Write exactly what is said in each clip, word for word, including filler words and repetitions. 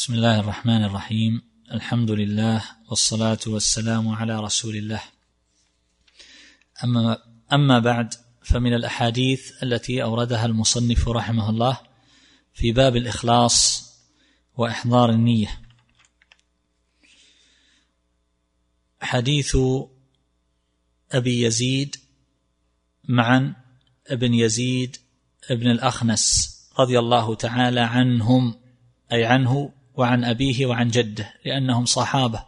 بسم الله الرحمن الرحيم. الحمد لله والصلاة والسلام على رسول الله. أما, أما بعد، فمن الأحاديث التي أوردها المصنف رحمه الله في باب الإخلاص وإحضار النية حديث أبي يزيد معا ابن يزيد ابن الأخنس رضي الله تعالى عنهم، أي عنه وعن أبيه وعن جده، لأنهم صحابة.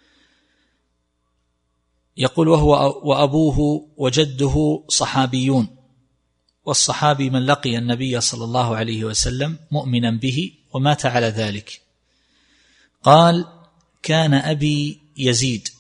يقول: وهو وأبوه وجده صحابيون، والصحابي من لقي النبي صلى الله عليه وسلم مؤمنا به ومات على ذلك. قال: كان أبي يزيد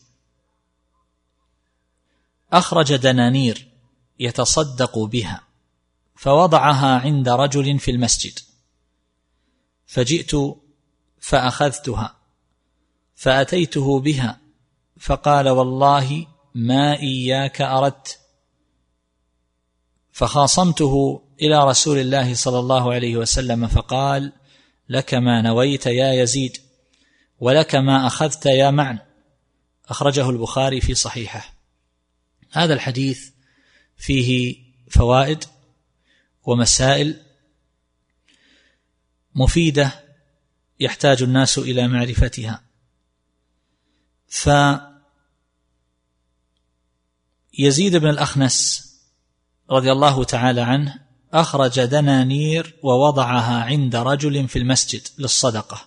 أخرج دنانير يتصدق بها، فوضعها عند رجل في المسجد، فجئت فأخذتها فأتيته بها، فقال: والله ما إياك أردت. فخاصمته إلى رسول الله صلى الله عليه وسلم، فقال: لك ما نويت يا يزيد، ولك ما أخذت يا معن. أخرجه البخاري في صحيحه. هذا الحديث فيه فوائد ومسائل مفيدة يحتاج الناس إلى معرفتها. فيزيد بن الأخنس رضي الله تعالى عنه أخرج دنانير ووضعها عند رجل في المسجد للصدقة،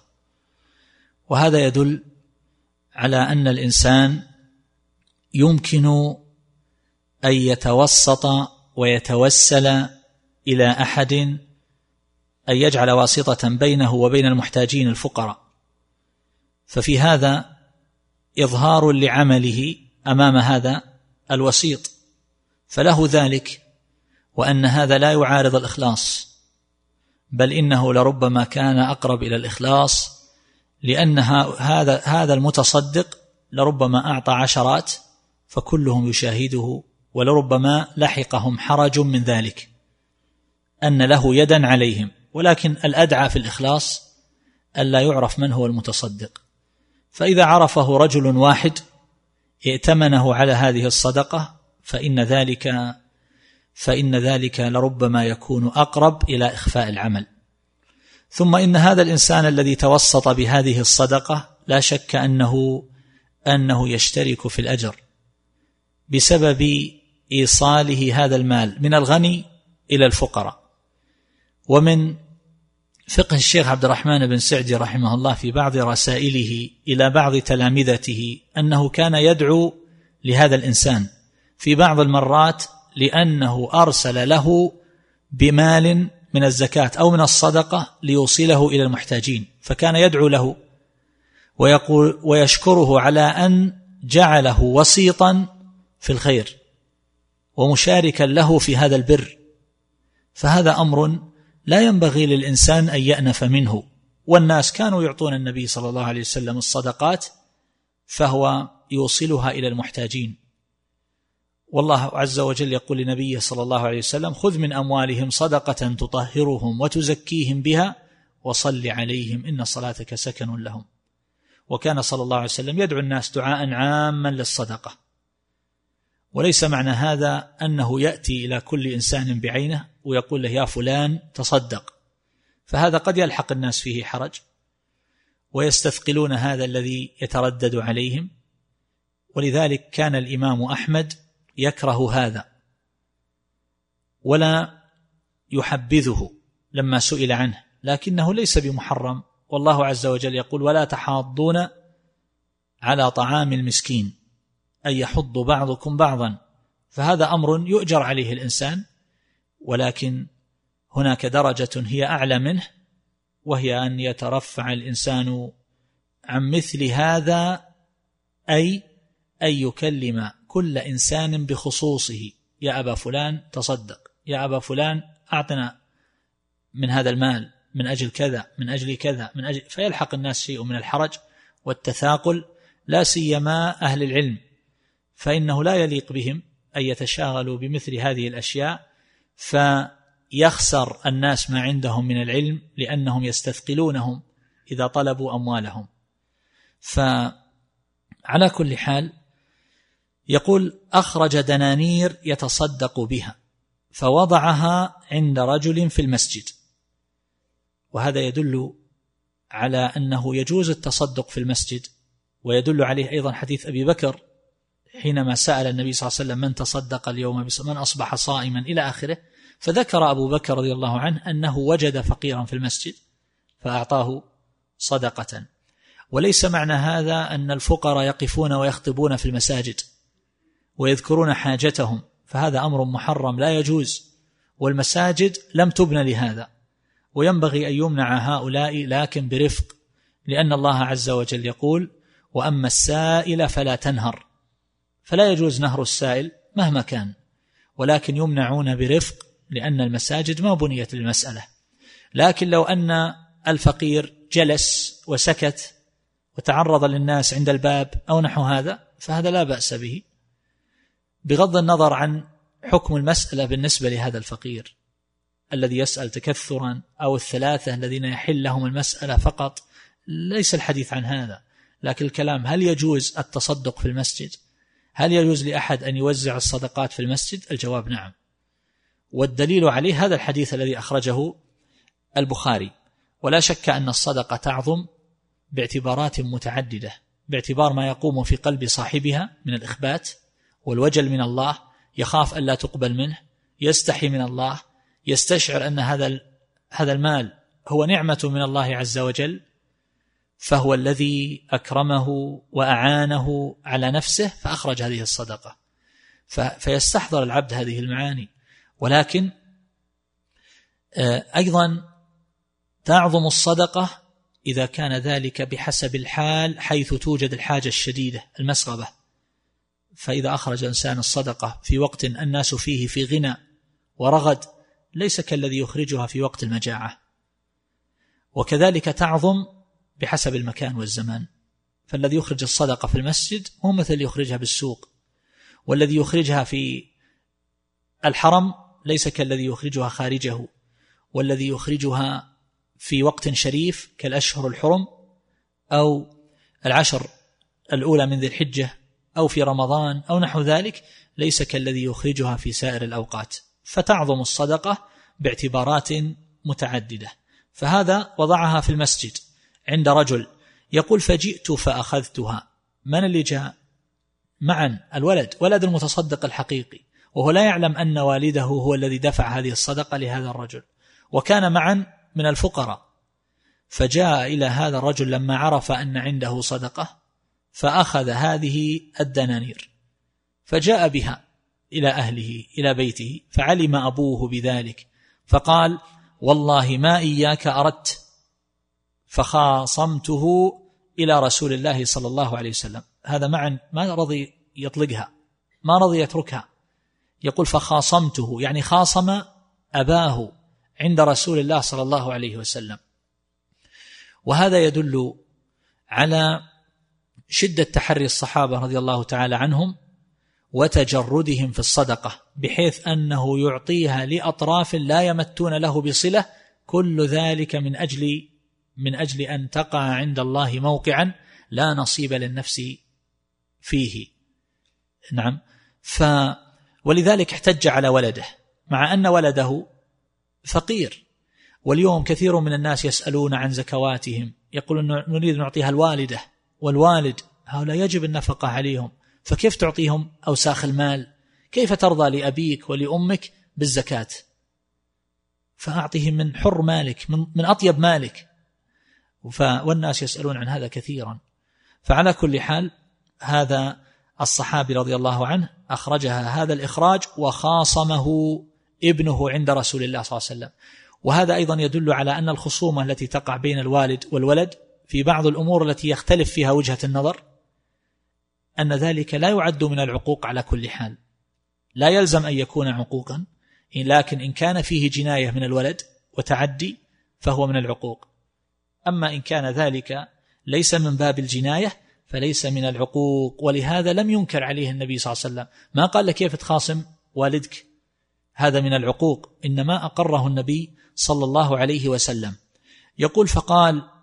وهذا يدل على أن الإنسان يمكن أن يتوسط ويتوسل إلى أحد، أن يجعل واسطة بينه وبين المحتاجين الفقراء، ففي هذا إظهار لعمله أمام هذا الوسيط، فله ذلك، وأن هذا لا يعارض الإخلاص، بل إنه لربما كان أقرب إلى الإخلاص، لأن هذا هذا المتصدق لربما أعطى عشرات فكلهم يشاهده، ولربما لحقهم حرج من ذلك أن له يدا عليهم، ولكن الأدعى في الإخلاص ألا يعرف من هو المتصدق. فإذا عرفه رجل واحد ائتمنه على هذه الصدقة فإن ذلك فإن ذلك لربما يكون أقرب إلى إخفاء العمل. ثم إن هذا الإنسان الذي توسط بهذه الصدقة لا شك أنه أنه يشترك في الأجر بسبب إيصاله هذا المال من الغني إلى الفقراء. ومن فقه الشيخ عبد الرحمن بن سعدي رحمه الله في بعض رسائله إلى بعض تلامذته أنه كان يدعو لهذا الإنسان في بعض المرات لأنه أرسل له بمال من الزكاة أو من الصدقة ليوصله إلى المحتاجين، فكان يدعو له ويقول ويشكره على أن جعله وسيطا في الخير ومشاركا له في هذا البر. فهذا أمر لا ينبغي للإنسان أن يأنف منه، والناس كانوا يعطون النبي صلى الله عليه وسلم الصدقات فهو يوصلها إلى المحتاجين، والله عز وجل يقول لنبيه صلى الله عليه وسلم: خذ من أموالهم صدقة تطهرهم وتزكيهم بها وصل عليهم إن صلاتك سكن لهم. وكان صلى الله عليه وسلم يدعو الناس دعاء عاما للصدقة، وليس معنى هذا أنه يأتي إلى كل إنسان بعينه ويقول له: يا فلان تصدق، فهذا قد يلحق الناس فيه حرج ويستثقلون هذا الذي يتردد عليهم. ولذلك كان الإمام أحمد يكره هذا ولا يحبذه لما سئل عنه، لكنه ليس بمحرم، والله عز وجل يقول: ولا تحاضون على طعام المسكين، أن يحض بعضكم بعضا. فهذا أمر يؤجر عليه الإنسان، ولكن هناك درجة هي أعلى منه، وهي أن يترفع الإنسان عن مثل هذا، أي أن يكلم كل إنسان بخصوصه: يا أبا فلان تصدق، يا أبا فلان أعطنا من هذا المال من أجل كذا، من أجل كذا، من أجل، فيلحق الناس شيء من الحرج والتثاقل، لا سيما أهل العلم، فإنه لا يليق بهم أن يتشاغلوا بمثل هذه الأشياء، فيخسر الناس ما عندهم من العلم لأنهم يستثقلونهم إذا طلبوا أموالهم. فعلى كل حال يقول أخرج دنانير يتصدق بها فوضعها عند رجل في المسجد، وهذا يدل على أنه يجوز التصدق في المسجد، ويدل عليه أيضا حديث أبي بكر حينما سأل النبي صلى الله عليه وسلم من تصدق اليوم من أصبح صائما إلى آخره، فذكر أبو بكر رضي الله عنه أنه وجد فقيرا في المسجد فأعطاه صدقة. وليس معنى هذا أن الفقراء يقفون ويخطبون في المساجد ويذكرون حاجتهم، فهذا أمر محرم لا يجوز، والمساجد لم تبنى لهذا، وينبغي أن يمنع هؤلاء لكن برفق، لأن الله عز وجل يقول وأما السائل فلا تنهر، فلا يجوز نهر السائل مهما كان، ولكن يمنعون برفق لأن المساجد ما بنيت للمسألة. لكن لو أن الفقير جلس وسكت وتعرض للناس عند الباب أو نحو هذا فهذا لا بأس به، بغض النظر عن حكم المسألة بالنسبة لهذا الفقير الذي يسأل تكثرا أو الثلاثة الذين يحل لهم المسألة فقط، ليس الحديث عن هذا. لكن الكلام هل يجوز التصدق في المسجد؟ هل يجوز لأحد أن يوزع الصدقات في المسجد؟ الجواب نعم، والدليل عليه هذا الحديث الذي أخرجه البخاري. ولا شك أن الصدقة تعظم باعتبارات متعددة، باعتبار ما يقوم في قلب صاحبها من الإخبات والوجل من الله، يخاف أن لا تقبل منه، يستحي من الله، يستشعر أن هذا هذا المال هو نعمة من الله عز وجل، فهو الذي أكرمه وأعانه على نفسه فأخرج هذه الصدقة، فيستحضر العبد هذه المعاني. ولكن أيضا تعظم الصدقة إذا كان ذلك بحسب الحال، حيث توجد الحاجة الشديدة المسغبة، فإذا أخرج إنسان الصدقة في وقت الناس فيه في غنى ورغد ليس كالذي يخرجها في وقت المجاعة. وكذلك تعظم بحسب المكان والزمان، فالذي يخرج الصدقة في المسجد هو مثل اللي يخرجها بالسوق، والذي يخرجها في الحرم ليس كالذي يخرجها خارجه، والذي يخرجها في وقت شريف كالأشهر الحرم أو العشر الأولى من ذي الحجة أو في رمضان أو نحو ذلك ليس كالذي يخرجها في سائر الأوقات. فتعظم الصدقة باعتبارات متعددة. فهذا وضعها في المسجد عند رجل، يقول فجئت فأخذتها. من اللي جاء معا؟ الولد، ولد المتصدق الحقيقي، وهو لا يعلم أن والده هو الذي دفع هذه الصدقة لهذا الرجل، وكان معا من الفقراء. فجاء إلى هذا الرجل لما عرف أن عنده صدقة فأخذ هذه الدنانير فجاء بها إلى أهله إلى بيته، فعلم أبوه بذلك فقال والله ما إياك أردت، فخاصمته إلى رسول الله صلى الله عليه وسلم. هذا معا ما رضي يطلقها، ما رضي يتركها، يقول فخاصمته يعني خاصم أباه عند رسول الله صلى الله عليه وسلم. وهذا يدل على شدة تحري الصحابة رضي الله تعالى عنهم وتجردهم في الصدقة، بحيث أنه يعطيها لأطراف لا يمتون له بصلة، كل ذلك من أجل من أجل أن تقع عند الله موقعا لا نصيب للنفس فيه. نعم. ف ولذلك احتج على ولده، مع أن ولده فقير. واليوم كثير من الناس يسألون عن زكواتهم، يقولون نريد نعطيها الوالدة والوالد، هؤلاء يجب النفقة عليهم، فكيف تعطيهم أوساخ المال؟ كيف ترضى لأبيك ولأمك بالزكاة؟ فأعطهم من حر مالك، من, من أطيب مالك. والناس يسألون عن هذا كثيرا. فعلى كل حال هذا الصحابي رضي الله عنه أخرجها هذا الإخراج وخاصمه ابنه عند رسول الله صلى الله عليه وسلم. وهذا أيضا يدل على أن الخصومة التي تقع بين الوالد والولد في بعض الأمور التي يختلف فيها وجهة النظر، أن ذلك لا يعد من العقوق على كل حال، لا يلزم أن يكون عقوقا، لكن إن كان فيه جناية من الولد وتعدي فهو من العقوق. أما إن كان ذلك ليس من باب الجناية فليس من العقوق. ولهذا لم ينكر عليه النبي صلى الله عليه وسلم، ما قال لك كيف تخاصم والدك، هذا من العقوق، إنما أقره النبي صلى الله عليه وسلم. يقول فقال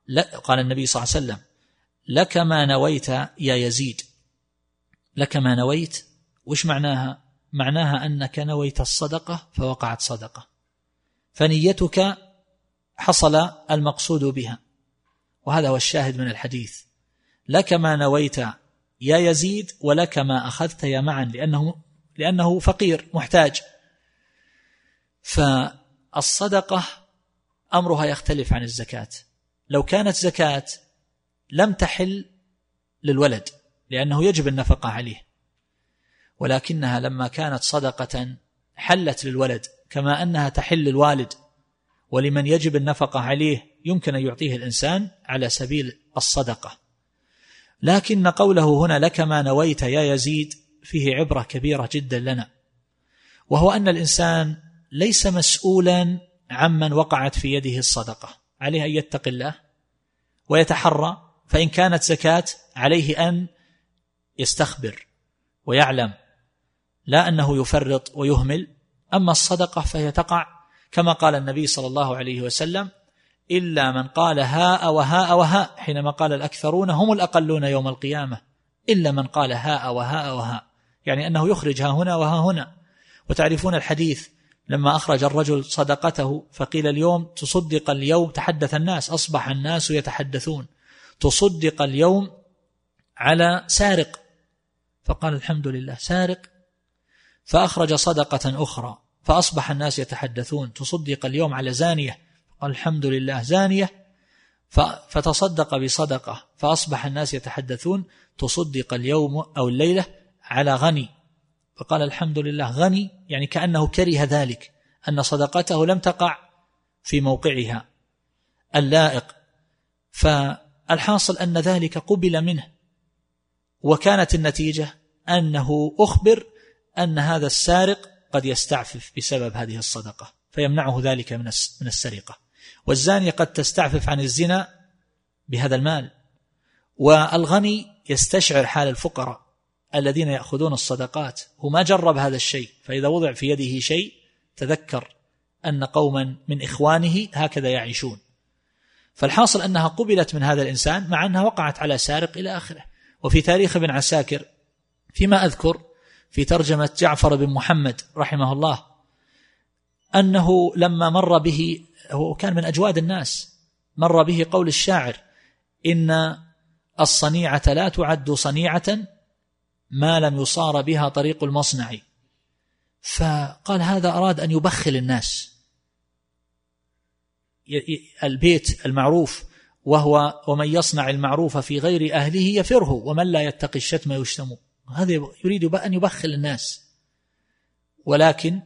لا قال النبي صلى الله عليه وسلم لك ما نويت يا يزيد. لك ما نويت وش معناها؟ معناها أنك نويت الصدقة فوقعت صدقة، فنيتك حصل المقصود بها، وهذا هو الشاهد من الحديث. لك ما نويت يا يزيد ولك ما أخذت يا معا، لأنه, لأنه فقير محتاج. فالصدقة أمرها يختلف عن الزكاة. لو كانت زكاة لم تحل للولد لأنه يجب النفقة عليه، ولكنها لما كانت صدقة حلت للولد كما أنها تحل للوالد، ولمن يجب النفقة عليه يمكن أن يعطيه الإنسان على سبيل الصدقة. لكن قوله هنا لك ما نويت يا يزيد فيه عبرة كبيرة جدا لنا، وهو أن الإنسان ليس مسؤولا عمن وقعت في يده الصدقة، عليه أن يتقي الله ويتحرى، فإن كانت زكاة عليه أن يستخبر ويعلم، لا أنه يفرط ويهمل. أما الصدقة فهي تقع كما قال النبي صلى الله عليه وسلم إلا من قال هاء وهاء وهاء، حينما قال الأكثرون هم الأقلون يوم القيامة، إلا من قال هاء وهاء وهاء، يعني أنه يخرج ها هنا وها هنا. وتعرفون الحديث لما أخرج الرجل صدقته فقيل اليوم تصدق اليوم، تحدث الناس، أصبح الناس يتحدثون تصدق اليوم على سارق، فقال الحمد لله سارق، فأخرج صدقة أخرى فأصبح الناس يتحدثون تصدق اليوم على زانية، قال الحمد لله زانية، فتصدق بصدقة فأصبح الناس يتحدثون تصدق اليوم أو الليلة على غني، فقال الحمد لله غني، يعني كأنه كره ذلك أن صدقته لم تقع في موقعها اللائق. فالحاصل أن ذلك قبل منه، وكانت النتيجة أنه أخبر أن هذا السارق قد يستعفف بسبب هذه الصدقة فيمنعه ذلك من السرقة، والزانية قد تستعفف عن الزنا بهذا المال، والغني يستشعر حال الفقراء الذين يأخذون الصدقات، هو ما جرب هذا الشيء، فإذا وضع في يده شيء تذكر أن قوما من إخوانه هكذا يعيشون. فالحاصل أنها قبلت من هذا الإنسان مع أنها وقعت على سارق إلى آخره. وفي تاريخ ابن عساكر فيما أذكر في ترجمة جعفر بن محمد رحمه الله أنه لما مر به، هو كان من أجواد الناس، مر به قول الشاعر إن الصنيعة لا تعد صنيعة ما لم يصار بها طريق المصنع، فقال هذا أراد أن يبخل الناس، البيت المعروف، وهو ومن يصنع المعروف في غير أهله يفره ومن لا يتقي الشتم يشتم، هذا يريد أن يبخل الناس. ولكن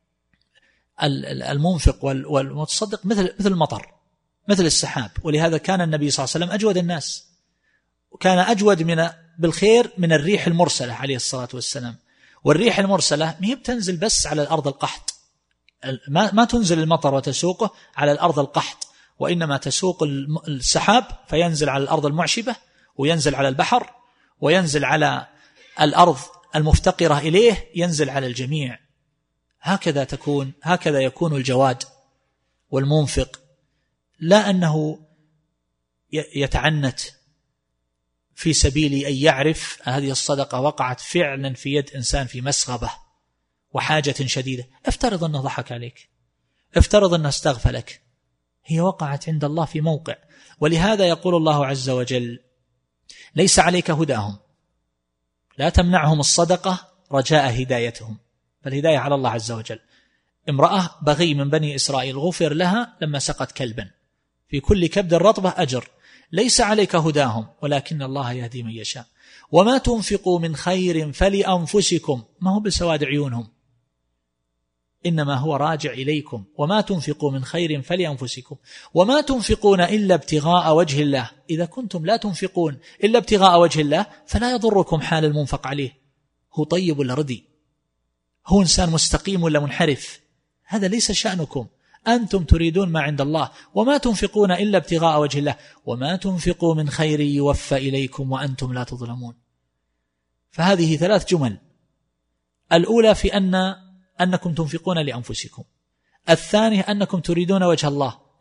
المنفق والمتصدق مثل مثل المطر، مثل السحاب، ولهذا كان النبي صلى الله عليه وسلم أجود الناس، وكان أجود من بالخير من الريح المرسلة عليه الصلاة والسلام. والريح المرسلة ما هي بتنزل بس على الأرض القحط، ما ما تنزل المطر وتسوقه على الأرض القحط، وإنما تسوق السحاب فينزل على الأرض المعشبة، وينزل على البحر، وينزل على الأرض المفتقرة إليه، ينزل على الجميع. هكذا تكون هكذا يكون الجواد والمنفق، لا أنه يتعنت في سبيل أن يعرف هذه الصدقة وقعت فعلا في يد إنسان في مسغبة وحاجة شديدة. افترض أنه ضحك عليك، افترض أنه استغفلك، هي وقعت عند الله في موقع. ولهذا يقول الله عز وجل ليس عليك هداهم، لا تمنعهم الصدقة رجاء هدايتهم، فالهداية على الله عز وجل. امرأة بغي من بني إسرائيل غفر لها لما سقت كلبا، في كل كبد رطبة أجر. ليس عليك هداهم ولكن الله يهدي من يشاء. وما تنفقوا من خير فلأنفسكم، ما هو بسواد عيونهم، إنما هو راجع إليكم. وما تنفقوا من خير فلأنفسكم وما تنفقون إلا ابتغاء وجه الله. إذا كنتم لا تنفقون إلا ابتغاء وجه الله فلا يضركم حال المنفق عليه، هو طيب ولا ردي، هو إنسان مستقيم ولا منحرف، هذا ليس شأنكم، أنتم تريدون ما عند الله. وما تنفقون إلا ابتغاء وجه الله وما تنفقوا من خير يوفى إليكم وأنتم لا تظلمون. فهذه ثلاث جمل، الأولى في أن أنكم تنفقون لأنفسكم، الثانية أنكم تريدون وجه الله،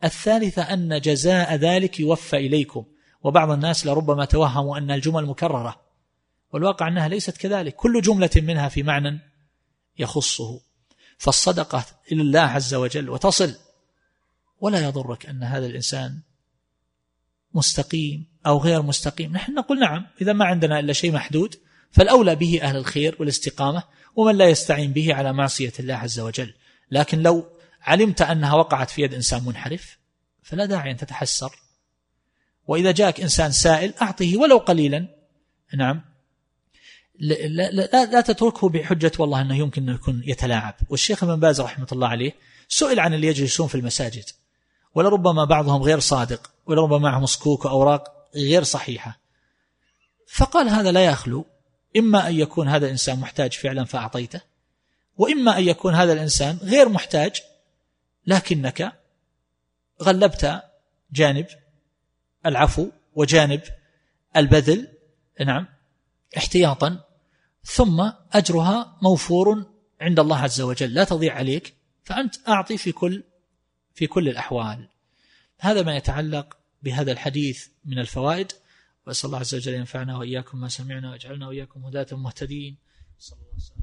الثالثة أن جزاء ذلك يوفى إليكم. وبعض الناس لربما توهموا أن الجمل مكررة، والواقع أنها ليست كذلك، كل جملة منها في معنى يخصه. فالصدقة إلى الله عز وجل وتصل، ولا يضرك أن هذا الإنسان مستقيم أو غير مستقيم. نحن نقول نعم، إذا ما عندنا إلا شيء محدود فالأولى به أهل الخير والاستقامة، ومن لا يستعين به على معصية الله عز وجل. لكن لو علمت أنها وقعت في يد إنسان منحرف فلا داعي أن تتحسر. وإذا جاءك إنسان سائل أعطيه ولو قليلا، نعم، لا, لا, لا, لا تتركه بحجة والله أنه يمكن أن يكون يتلاعب. والشيخ ابن باز رحمة الله عليه سئل عن اللي يجلسون في المساجد ولربما بعضهم غير صادق، ولربما معهم صكوك وأوراق غير صحيحة، فقال هذا لا يخلو، إما أن يكون هذا الإنسان محتاج فعلا فأعطيته، وإما أن يكون هذا الإنسان غير محتاج لكنك غلبت جانب العفو وجانب البذل، نعم، احتياطا، ثم أجرها موفور عند الله عز وجل، لا تضيع عليك، فأنت أعطي في كل في كل الأحوال. هذا ما يتعلق بهذا الحديث من الفوائد. وأسأل الله عز وجل ينفعنا وإياكم ما سمعنا، واجعلنا وإياكم هداة مهتدين. صلى الله عليه وسلم.